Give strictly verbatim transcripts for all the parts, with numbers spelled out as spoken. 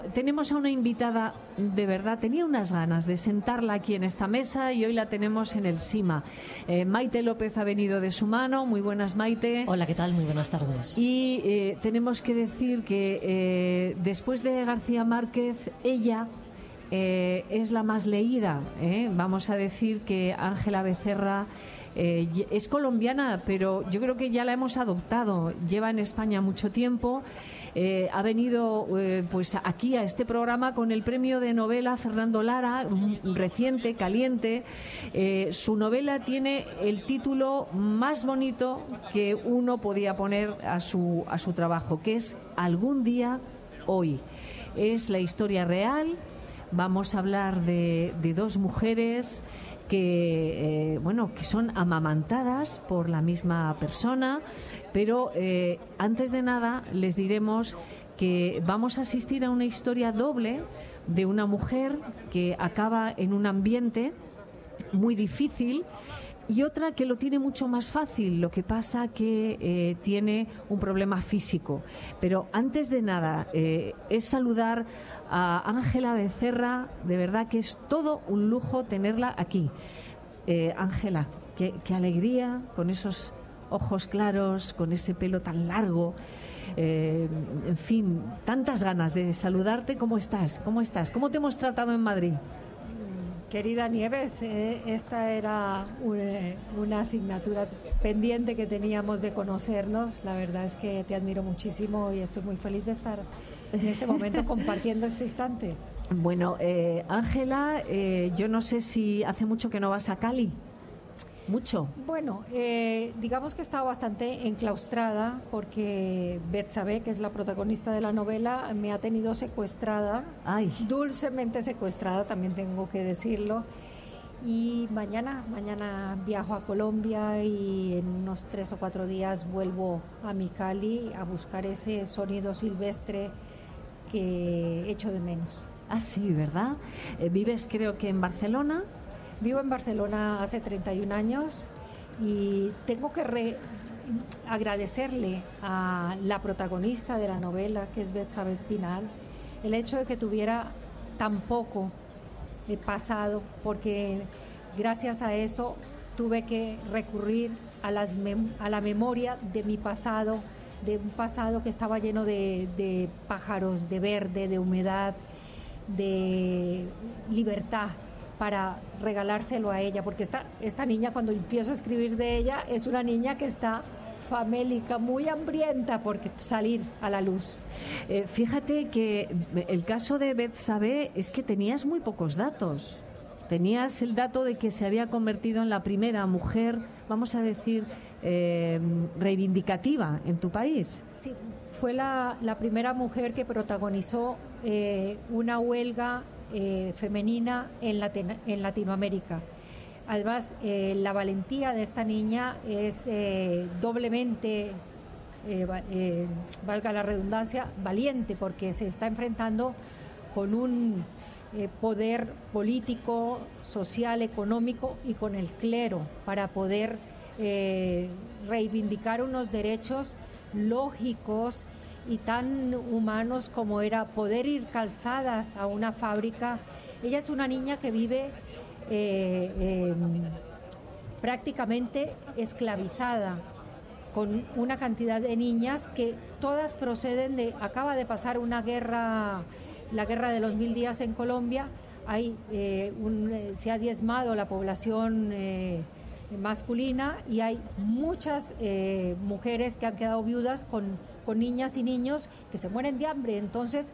Tenemos a una invitada, de verdad, tenía unas ganas de sentarla aquí en esta mesa y hoy la tenemos en el SIMA. Eh, Maite López ha venido de su mano. Muy buenas, Maite. Hola, ¿qué tal? Muy buenas tardes. Y eh, tenemos que decir que eh, después de García Márquez, ella eh, es la más leída. ¿eh? Vamos a decir que Ángela Becerra Eh, es colombiana, pero yo creo que ya la hemos adoptado. Lleva en España mucho tiempo. Eh, ha venido eh, pues aquí a este programa con el premio de novela Fernando Lara, reciente, caliente. Eh, su novela tiene el título más bonito que uno podía poner a su, a su trabajo, que es Algún día, hoy. Es la historia real. Vamos a hablar de, de dos mujeres que eh, bueno que son amamantadas por la misma persona, pero eh, antes de nada les diremos que vamos a asistir a una historia doble de una mujer que acaba en un ambiente muy difícil y otra que lo tiene mucho más fácil, lo que pasa que eh, tiene un problema físico. Pero antes de nada, eh, es saludar a Ángela Becerra, de verdad que es todo un lujo tenerla aquí. Eh, Ángela, qué, qué alegría, con esos ojos claros, con ese pelo tan largo, eh, en fin, tantas ganas de saludarte. ¿Cómo estás? ¿Cómo estás? ¿Cómo te hemos tratado en Madrid? Querida Nieves, eh, esta era una, una asignatura pendiente que teníamos de conocernos. La verdad es que te admiro muchísimo y estoy muy feliz de estar en este momento compartiendo este instante. Bueno, eh, Ángela, eh, yo no sé si hace mucho que no vas a Cali. ¿Mucho? Bueno, eh, digamos que he estado bastante enclaustrada porque Betsabe, que es la protagonista de la novela, me ha tenido secuestrada. Ay. Dulcemente secuestrada, también tengo que decirlo. Y mañana, mañana viajo a Colombia y en unos tres o cuatro días vuelvo a mi Cali a buscar ese sonido silvestre que echo de menos. Ah, sí, ¿verdad? Eh, vives, creo que en Barcelona. Vivo en Barcelona hace treinta y un años y tengo que re- agradecerle a la protagonista de la novela, que es Betsabe Espinal, el hecho de que tuviera tan poco eh, pasado, porque gracias a eso tuve que recurrir a, las mem- a la memoria de mi pasado, de un pasado que estaba lleno de, de pájaros, de verde, de humedad, de libertad, para regalárselo a ella, porque esta, esta niña, cuando empiezo a escribir de ella, es una niña que está famélica, muy hambrienta por salir a la luz. Eh, fíjate que el caso de Betsabe es que tenías muy pocos datos. Tenías el dato de que se había convertido en la primera mujer, vamos a decir, eh, reivindicativa en tu país. Sí, fue la, la primera mujer que protagonizó eh, una huelga Eh, femenina en, Latin- en Latinoamérica. Además, eh, la valentía de esta niña es eh, doblemente, eh, eh, valga la redundancia, valiente, porque se está enfrentando con un eh, poder político, social, económico y con el clero para poder eh, reivindicar unos derechos lógicos y tan humanos como era poder ir calzadas a una fábrica. Ella es una niña que vive eh, eh, prácticamente esclavizada, con una cantidad de niñas que todas proceden de... Acaba de pasar una guerra, la guerra de los mil días en Colombia. Hay, eh, un, eh, se ha diezmado la población eh, masculina y hay muchas eh, mujeres que han quedado viudas con, con niñas y niños que se mueren de hambre. Entonces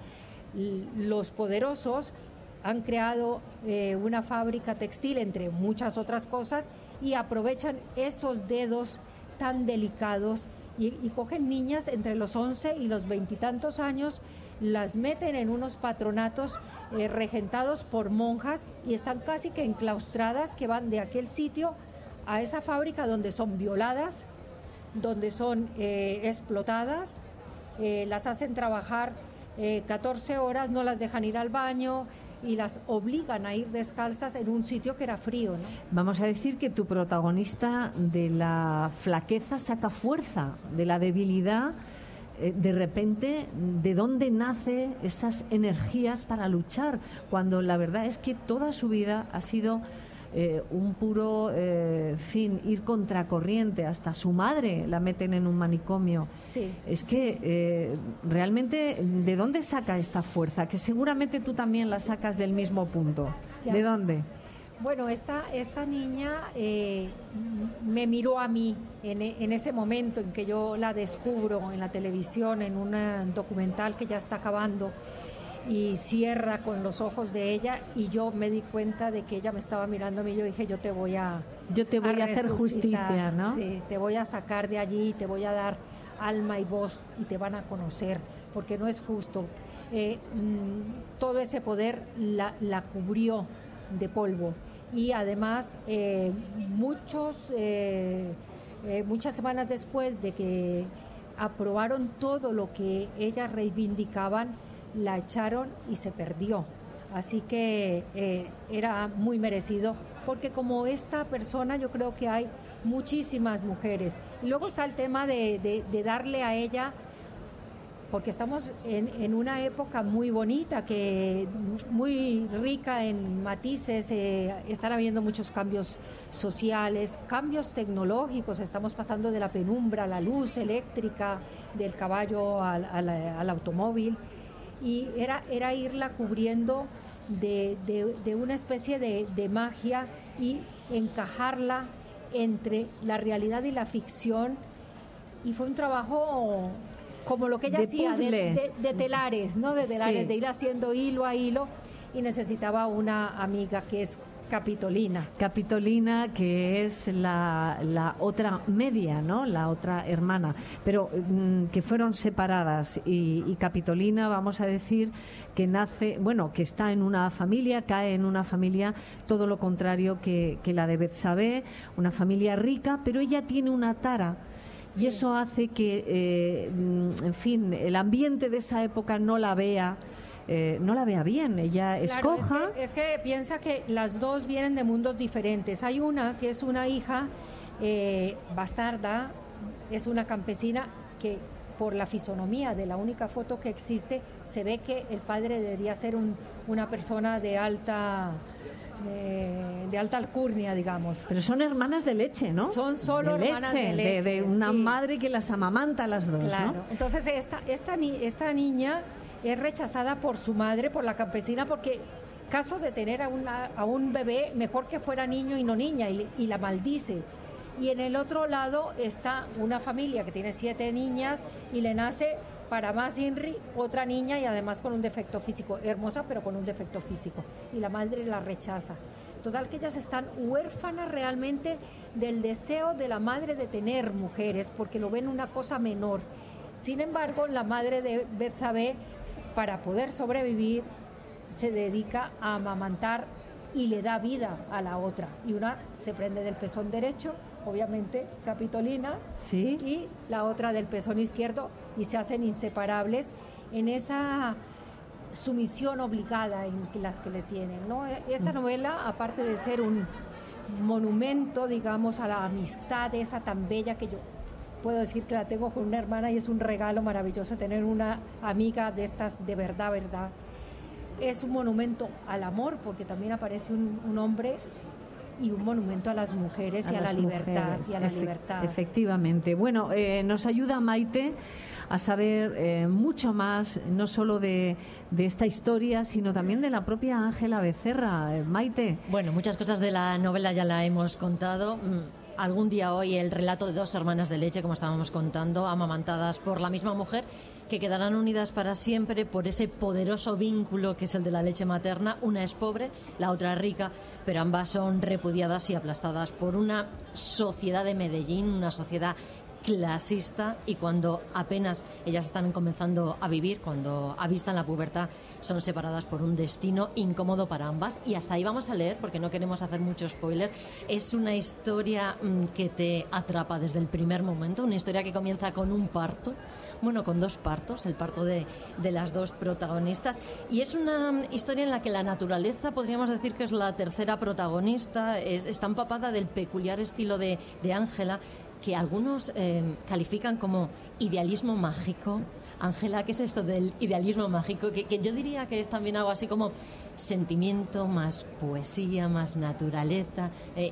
los poderosos han creado eh, una fábrica textil, entre muchas otras cosas, y aprovechan esos dedos tan delicados y, y cogen niñas entre los once y los veintitantos años, las meten en unos patronatos eh, regentados por monjas y están casi que enclaustradas, que van de aquel sitio a esa fábrica donde son violadas, donde son eh, explotadas, eh, las hacen trabajar eh, catorce horas, no las dejan ir al baño y las obligan a ir descalzas en un sitio que era frío, ¿no? Vamos a decir que tu protagonista de la flaqueza saca fuerza, de la debilidad eh, de repente, ¿de dónde nacen esas energías para luchar? Cuando la verdad es que toda su vida ha sido eh, un puro eh, fin, ir contracorriente. Hasta su madre la meten en un manicomio. Sí, es que sí. eh, realmente, ¿de dónde saca esta fuerza? Que seguramente tú también la sacas del mismo punto. Ya. ¿De dónde? Bueno, esta, esta niña eh, me miró a mí en, en ese momento en que yo la descubro en la televisión, en un documental que ya está acabando, y cierra con los ojos de ella, y yo me di cuenta de que ella me estaba mirando a mí. Yo dije, yo te voy a Yo te voy a, a hacer resucitar, justicia, ¿no? Sí, te voy a sacar de allí, te voy a dar alma y voz, y te van a conocer, porque no es justo. Eh, mmm, todo ese poder la, la cubrió de polvo. Y además eh, muchos eh, eh, muchas semanas después de que aprobaron todo lo que ellas reivindicaban, la echaron y se perdió. Así que eh, era muy merecido, porque como esta persona yo creo que hay muchísimas mujeres. Y luego está el tema de, de, de darle a ella, porque estamos en, en una época muy bonita, que muy rica en matices, eh, están habiendo muchos cambios sociales, cambios tecnológicos, estamos pasando de la penumbra a la luz eléctrica, del caballo al, al, al automóvil, y era, era irla cubriendo de, de, de una especie de, de magia y encajarla entre la realidad y la ficción, y fue un trabajo como lo que ella de hacía, de, de, de telares, ¿no? De telares, sí. De ir haciendo hilo a hilo, y necesitaba una amiga que es Capitolina. Capitolina, que es la, la otra media, ¿no? La otra hermana, pero mmm, que fueron separadas, y, y Capitolina, vamos a decir, que nace, bueno, que está en una familia, cae en una familia todo lo contrario que, que la de Betsabé, una familia rica, pero ella tiene una tara. Sí. Y eso hace que, eh, en fin, el ambiente de esa época no la vea, eh, no la vea bien. Ella claro, escoja. Es que, es que piensa que las dos vienen de mundos diferentes. Hay una que es una hija eh, bastarda, es una campesina que, por la fisonomía de la única foto que existe, se ve que el padre debía ser un, una persona de alta... De, de alta alcurnia, digamos. Pero son hermanas de leche, ¿no? Son solo de hermanas leche, de leche. De, de una sí. madre que las amamanta a las dos, claro. ¿no? Entonces esta, esta, esta niña es rechazada por su madre, por la campesina, porque caso de tener a, una, a un bebé, mejor que fuera niño y no niña, y, y la maldice. Y en el otro lado está una familia que tiene siete niñas y le nace, para más Inri, otra niña, y además con un defecto físico, hermosa pero con un defecto físico, y la madre la rechaza. Total, que ellas están huérfanas realmente del deseo de la madre de tener mujeres, porque lo ven una cosa menor. Sin embargo, la madre de Betsabé, para poder sobrevivir, se dedica a amamantar y le da vida a la otra, y una se prende del pezón derecho, obviamente Capitolina, ¿sí? Y la otra del pezón izquierdo, y se hacen inseparables en esa sumisión obligada en las que le tienen, ¿no? Esta novela, aparte de ser un monumento, digamos, a la amistad esa tan bella, que yo puedo decir que la tengo con una hermana, y es un regalo maravilloso tener una amiga de estas de verdad, verdad. Es un monumento al amor, porque también aparece un, un hombre, y un monumento a las mujeres a y a la libertad mujeres. y a la Efe- libertad. Efectivamente. Bueno, eh, nos ayuda Maite a saber eh, mucho más, no solo de, de esta historia, sino también de la propia Ángela Becerra. Eh, Maite. Bueno, muchas cosas de la novela ya la hemos contado. Algún día hoy el relato de dos hermanas de leche, como estábamos contando, amamantadas por la misma mujer, que quedarán unidas para siempre por ese poderoso vínculo que es el de la leche materna. Una es pobre, la otra es rica, pero ambas son repudiadas y aplastadas por una sociedad de Medellín, una sociedad clasista, y cuando apenas ellas están comenzando a vivir, cuando avistan la pubertad, son separadas por un destino incómodo para ambas. Y hasta ahí vamos a leer, porque no queremos hacer mucho spoiler. Es una historia mmm, que te atrapa desde el primer momento, una historia que comienza con un parto, bueno, con dos partos, el parto de, de las dos protagonistas, y es una historia en la que la naturaleza, podríamos decir que es la tercera protagonista, es, está empapada del peculiar estilo de Ángela, que algunos eh, califican como idealismo mágico. Ángela, ¿qué es esto del idealismo mágico? Que, que yo diría que es también algo así como sentimiento, más poesía, más naturaleza, eh,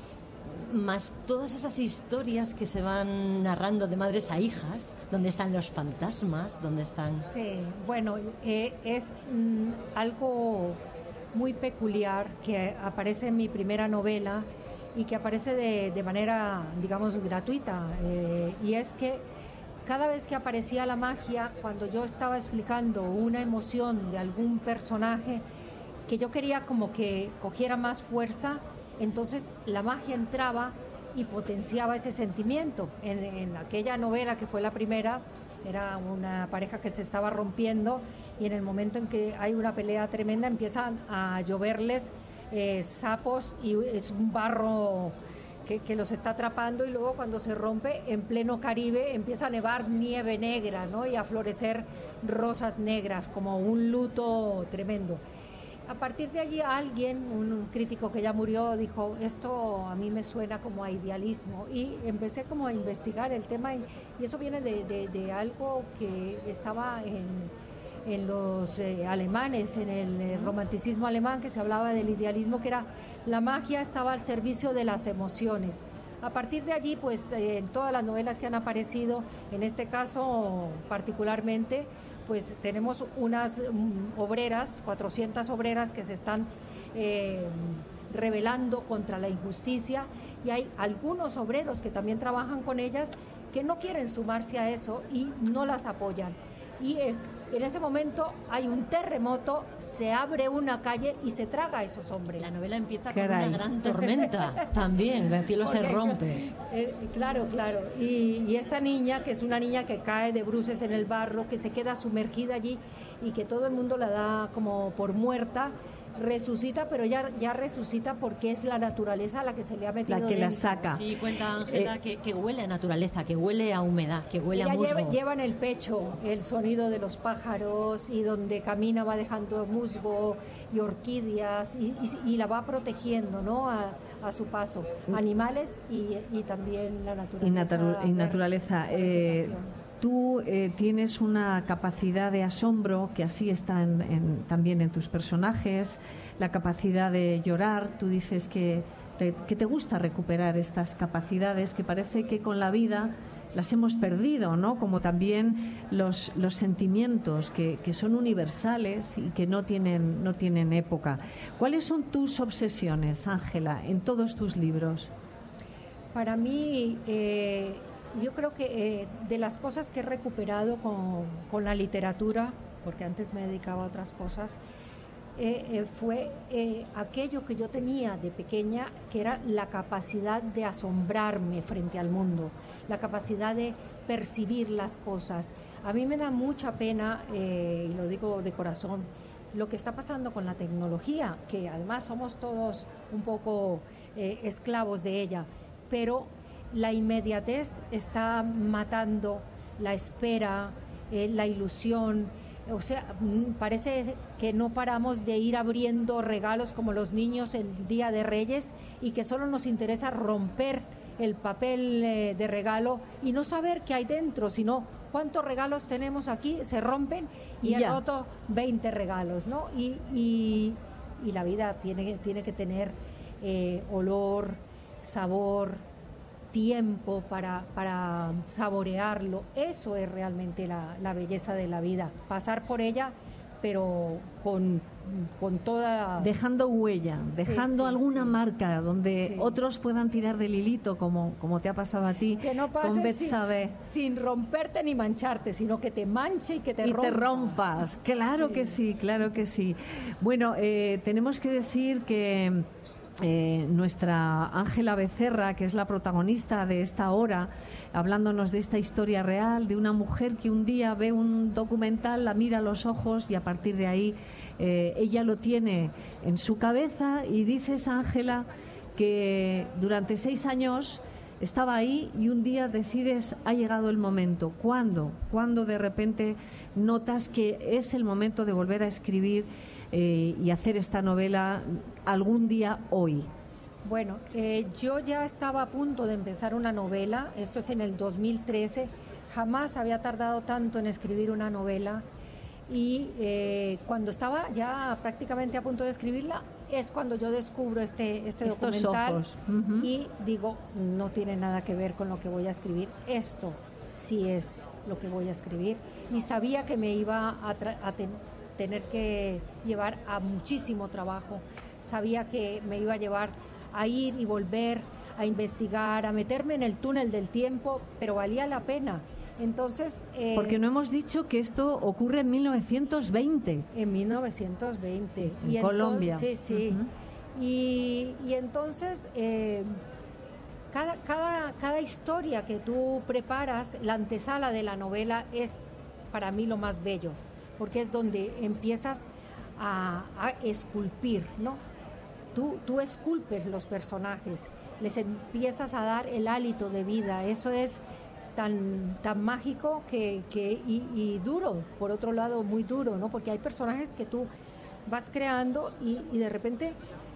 más todas esas historias que se van narrando de madres a hijas, donde están los fantasmas, donde están... Sí, bueno, eh, es mm, algo muy peculiar que aparece en mi primera novela y que aparece de, de manera, digamos, gratuita, eh, y es que cada vez que aparecía la magia, cuando yo estaba explicando una emoción de algún personaje que yo quería como que cogiera más fuerza, entonces la magia entraba y potenciaba ese sentimiento. En, en aquella novela que fue la primera, era una pareja que se estaba rompiendo y en el momento en que hay una pelea tremenda empiezan a lloverles eh, sapos y es un barro que, que los está atrapando, y luego cuando se rompe en pleno Caribe empieza a nevar nieve negra, ¿no? Y a florecer rosas negras como un luto tremendo. A partir de allí alguien, un crítico que ya murió, dijo, esto a mí me suena como a idealismo, y empecé como a investigar el tema, y, y eso viene de, de, de algo que estaba en, en los eh, alemanes, en el eh, romanticismo alemán, que se hablaba del idealismo, que era la magia estaba al servicio de las emociones. A partir de allí, pues eh, en todas las novelas que han aparecido, en este caso particularmente, pues tenemos unas um, obreras, cuatrocientas obreras que se están eh, rebelando contra la injusticia, y hay algunos obreros que también trabajan con ellas que no quieren sumarse a eso y no las apoyan. Y eh, en ese momento hay un terremoto, se abre una calle y se traga a esos hombres. La novela empieza Caray. con una gran tormenta también, el cielo se rompe. Eh, claro, claro. Y, y esta niña, que es una niña que cae de bruces en el barro, que se queda sumergida allí y que todo el mundo la da como por muerta, resucita, pero ya, ya resucita porque es la naturaleza la que se le ha metido La que dentro. la saca. Sí, cuenta Ángela Eh, que, que huele a naturaleza, que huele a humedad, que huele Ella a musgo. lleva, lleva en el pecho el sonido de los pájaros, y donde camina va dejando musgo y orquídeas, y, y, y la va protegiendo, ¿no? a, a su paso. Animales y, y también la naturaleza. Y, natu- y ver- naturaleza. Eh, vegetación. tú eh, tienes una capacidad de asombro que así está en, en, también en tus personajes, la capacidad de llorar. Tú dices que te, que te gusta recuperar estas capacidades que parece que con la vida las hemos perdido, ¿no? Como también los, los sentimientos que, que son universales y que no tienen, no tienen época. ¿Cuáles son tus obsesiones, Ángela, en todos tus libros? Para mí, eh, yo creo que eh, de las cosas que he recuperado con, con la literatura, porque antes me dedicaba a otras cosas, eh, eh, fue eh, aquello que yo tenía de pequeña, que era la capacidad de asombrarme frente al mundo, la capacidad de percibir las cosas. A mí me da mucha pena, eh, y lo digo de corazón, lo que está pasando con la tecnología, que además somos todos un poco eh, esclavos de ella, pero la inmediatez está matando la espera, eh, la ilusión. O sea, parece que no paramos de ir abriendo regalos como los niños el Día de Reyes, y que solo nos interesa romper el papel eh, de regalo y no saber qué hay dentro, sino cuántos regalos tenemos aquí, se rompen y he Ya. roto veinte regalos, ¿no? Y, y, y la vida tiene, tiene que tener eh, olor, sabor, tiempo para, para saborearlo. Eso es realmente la, la belleza de la vida, pasar por ella, pero con, con toda... Dejando huella, Sí, dejando sí, alguna sí. marca donde Sí. otros puedan tirar del hilito, como, como te ha pasado a ti que no con pases Betsabe. sin, sin romperte ni mancharte, sino que te manche y que te Y rompa. te rompas, claro Sí. que sí, claro que sí. Bueno, eh, tenemos que decir que eh, nuestra Ángela Becerra, que es la protagonista de esta hora, hablándonos de esta historia real, de una mujer que un día ve un documental, la mira a los ojos y a partir de ahí eh, ella lo tiene en su cabeza, y dices, Ángela, que durante seis años estaba ahí y un día decides, ha llegado el momento. ¿Cuándo? ¿Cuándo de repente notas que es el momento de volver a escribir eh, y hacer esta novela algún día hoy? Bueno, eh, yo ya estaba a punto de empezar una novela, esto es en el dos mil trece, jamás había tardado tanto en escribir una novela y eh, cuando estaba ya prácticamente a punto de escribirla es cuando yo descubro este, este Estos documental ojos. Uh-huh. y digo, no tiene nada que ver con lo que voy a escribir, esto sí es lo que voy a escribir y sabía que me iba a, tra- a ten- tener que llevar a muchísimo trabajo, sabía que me iba a llevar a ir y volver, a investigar, a meterme en el túnel del tiempo, pero valía la pena. Entonces, eh, porque no hemos dicho que esto ocurre en mil novecientos veinte. En mil novecientos veinte. En y Colombia. Entonces, sí, sí. Uh-huh. Y, y entonces, eh, cada, cada, cada historia que tú preparas, la antesala de la novela es para mí lo más bello, porque es donde empiezas a, a esculpir, ¿no? Tú, tú esculpes los personajes, les empiezas a dar el hálito de vida, eso es tan, tan mágico que, que, y, y duro, por otro lado muy duro, ¿no? Porque hay personajes que tú vas creando y, y de repente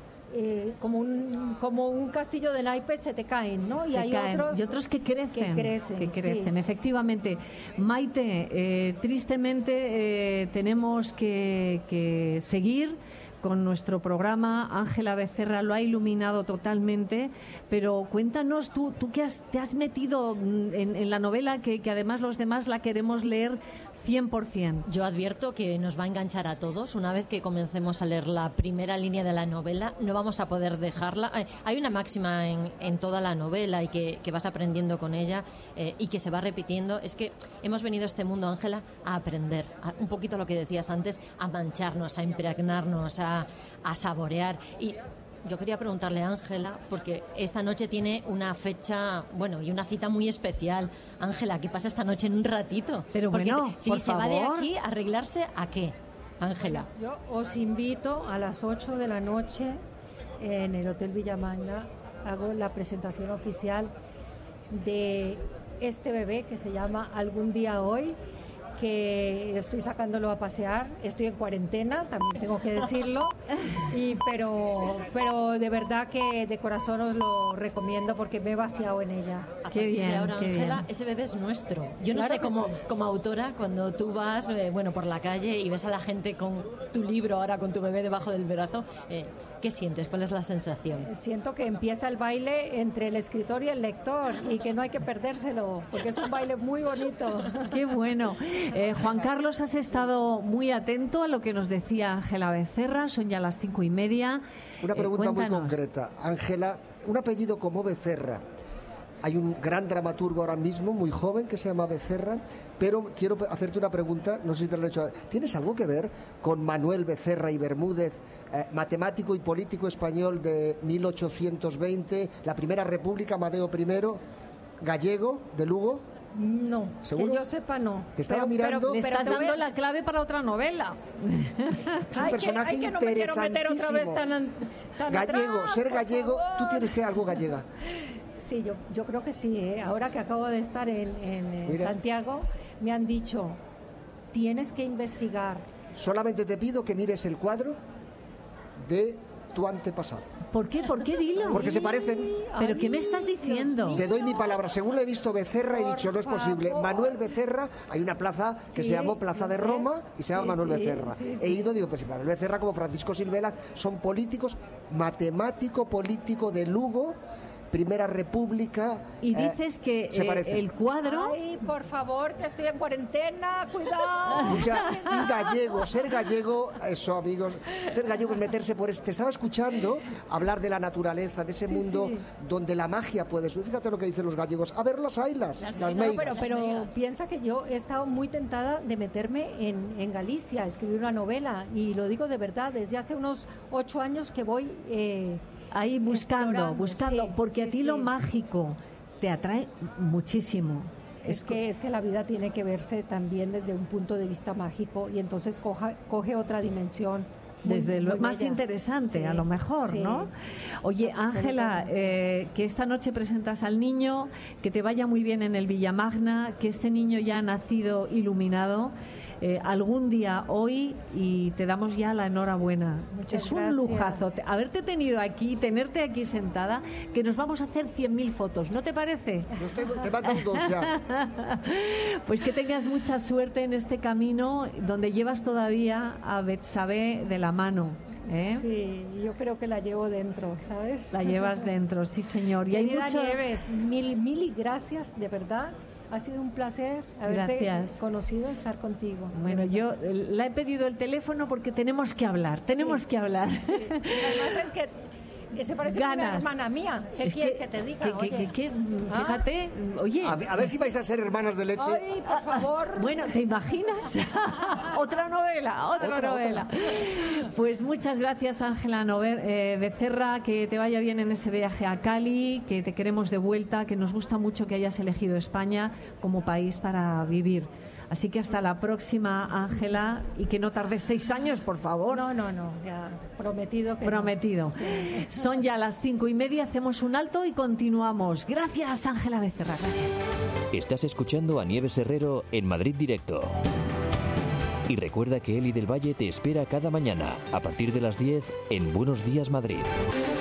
eh, como, un, como un castillo de naipes se te caen, ¿no? Se y hay caen. otros y otros que crecen, que crecen, que crecen. Sí. Efectivamente. Maite, eh, tristemente eh, tenemos que, que seguir con nuestro programa. Ángela Becerra lo ha iluminado totalmente, pero cuéntanos tú, tú que has, te has metido en, en la novela, que, que además los demás la queremos leer cien por ciento. Yo advierto que nos va a enganchar a todos. Una vez que comencemos a leer la primera línea de la novela, no vamos a poder dejarla. Eh, hay una máxima en, en toda la novela y que, que vas aprendiendo con ella eh, y que se va repitiendo. Es que hemos venido a este mundo, Ángela, a aprender. A, un poquito lo que decías antes, a mancharnos, a impregnarnos, a, a saborear. Y yo quería preguntarle a Ángela, porque esta noche tiene una fecha, bueno, y una cita muy especial. Ángela, ¿qué pasa esta noche en un ratito? Pero porque bueno, te, si por se favor. va de aquí a arreglarse, ¿a qué, Ángela? Yo os invito a las ocho de la noche en el Hotel Villamagna. Hago la presentación oficial de este bebé que se llama Algún Día Hoy, que estoy sacándolo a pasear. Estoy en cuarentena, también tengo que decirlo, y pero pero de verdad que de corazón os lo recomiendo porque me he vaciado en ella. A Qué partir bien, de ahora, qué Ángela, bien. ese bebé es nuestro. Yo no Claro sé que cómo, sí. como autora, cuando tú vas eh, bueno, por la calle y ves a la gente con tu libro, ahora con tu bebé debajo del brazo, eh, ¿qué sientes? ¿Cuál es la sensación? Siento que empieza el baile entre el escritor y el lector y que no hay que perdérselo porque es un baile muy bonito. Qué bueno. Eh, Juan Carlos, has estado muy atento a lo que nos decía Ángela Becerra. Son ya las cinco y media. Una Eh, pregunta muy cuéntanos. concreta. Ángela, un apellido como Becerra. Hay un gran dramaturgo ahora mismo, muy joven, que se llama Becerra, pero quiero hacerte una pregunta, no sé si te lo he hecho. ¿Tienes algo que ver con Manuel Becerra y Bermúdez, eh, matemático y político español de mil ochocientos veinte, la Primera República, Amadeo primero, gallego, de Lugo? No, ¿Seguro? que yo sepa no. Te estaba mirando. Le estás te voy a- dando la clave para otra novela. Es un Ay, personaje que, ay, que no me quiero meter otra vez interesantísimo. tan, an- tan Gallego, atrás, ser por gallego, favor. tú tienes que algo gallega. Sí, yo, yo creo que sí. ¿eh? Ahora que acabo de estar en, en, eh, Mira. Santiago, me han dicho, tienes que investigar. Solamente te pido que mires el cuadro de tu antepasado. ¿Por qué? ¿Por qué? Dilo. Porque se parecen. ¿Pero Ay, qué me estás diciendo? Dios Te doy mi palabra. Según lo he visto Becerra, he Por dicho, no es posible. favor. Manuel Becerra, hay una plaza que Sí, se llamó Plaza lo de sé. Roma y se llama Sí, Manuel sí, Becerra. sí, He sí. ido, digo, pues si Manuel Becerra como Francisco Silvela son políticos, matemático político de Lugo, Primera República. Y eh, dices que se eh, parecen. el cuadro... Ay, por favor, que estoy en cuarentena, cuidado. Escucha, y gallego, ser gallego, eso amigos, ser gallego es meterse por este. Te estaba escuchando hablar de la naturaleza, de ese Sí, mundo sí. donde la magia puede subir. Fíjate lo que dicen los gallegos. A ver las ailas, las, No, meigas. pero, pero piensa que yo he estado muy tentada de meterme en, en Galicia, a escribir una novela, y lo digo de verdad, desde hace unos ocho años que voy... Eh, Ahí buscando, explorando, buscando, sí, porque sí, a ti sí. lo mágico te atrae muchísimo. Es que, es que la vida tiene que verse también desde un punto de vista mágico y entonces coja, coge otra dimensión. muy- Desde lo muy más bella. interesante, Sí, a lo mejor, sí. ¿no? Oye, Ángela, Absolutamente. eh, que esta noche presentas al niño, que te vaya muy bien en el Villamagna, que este niño ya ha nacido iluminado. eh, algún día hoy y te damos ya la enhorabuena. Muchas es un gracias. lujazo haberte tenido aquí, tenerte aquí sentada, que nos vamos a hacer cien mil fotos, ¿no te parece? Yo estoy, te mandan dos ya. Pues que tengas mucha suerte en este camino donde llevas todavía a Betsabé de la mano. ¿Eh? Sí, yo creo que la llevo dentro, ¿sabes? La llevas dentro, sí señor. Y hay Querida mucho... Nieves, mil, mil gracias, de verdad. Ha sido un placer haberte Gracias. conocido, estar contigo. Bueno, yo eh, le he pedido el teléfono porque tenemos que hablar, tenemos Sí. que hablar. Sí. Además es que se parece a una Ganas. hermana mía. ¿Qué Es quieres que, te diga? que- que- Oye. que- que- Ah. fíjate, oye. A, ver- a ver si vais a ser hermanas de leche. Ay, por favor. Bueno, ¿te imaginas? Otra novela, otra, Otra, novela. Pues muchas gracias, Ángela Nover- eh, Becerra, que te vaya bien en ese viaje a Cali, que te queremos de vuelta, que nos gusta mucho que hayas elegido España como país para vivir. Así que hasta la próxima, Ángela, y que no tardes seis años, por favor. No, no, no, ya prometido que no. Prometido. Sí. Son ya las cinco y media, hacemos un alto y continuamos. Gracias, Ángela Becerra, gracias. Estás escuchando a Nieves Herrero en Madrid Directo. Y recuerda que Eli del Valle te espera cada mañana, a partir de las diez, en Buenos Días Madrid.